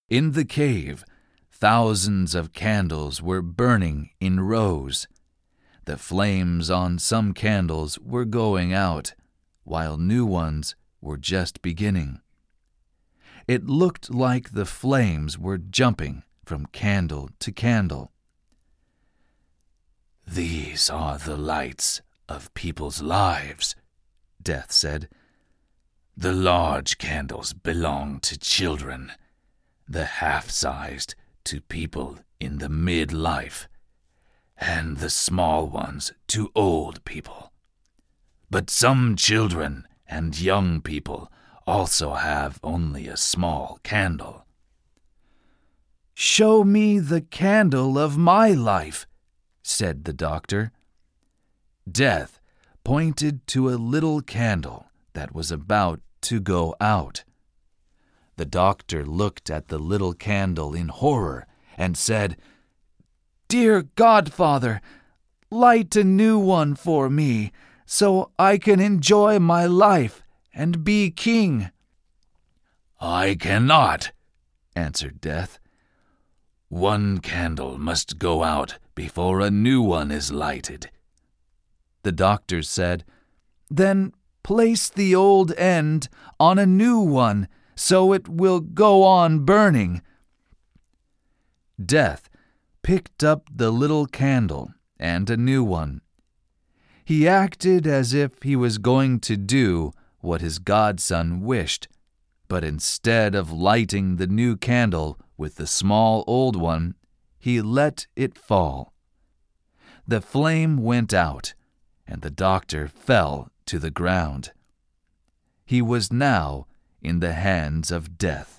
In the cave, thousands of candles were burning in rows. The flames on some candles were going out, while new ones were just beginning. It looked like the flames were jumping from candle to candle. "These are the lights of people's lives," Death said. "The large candles belong to children, the half-sized to people in the mid-life, and the small ones to old people. But some children and young people also have only a small candle." "Show me the candle of my life," said the doctor. Death pointed to a little candle that was about to go out. The doctor looked at the little candle in horror and said, "Dear Godfather, light a new one for me, so I can enjoy my life and be king." "I cannot," answered Death. "One candle must go out before a new one is lighted." The doctor said, "Then place the old end on a new one, so it will go on burning." Death picked up the little candle and a new one. He acted as if he was going to do what his godson wished, but instead of lighting the new candle with the small old one, he let it fall. The flame went out, and the doctor fell to the ground. He was now in the hands of Death.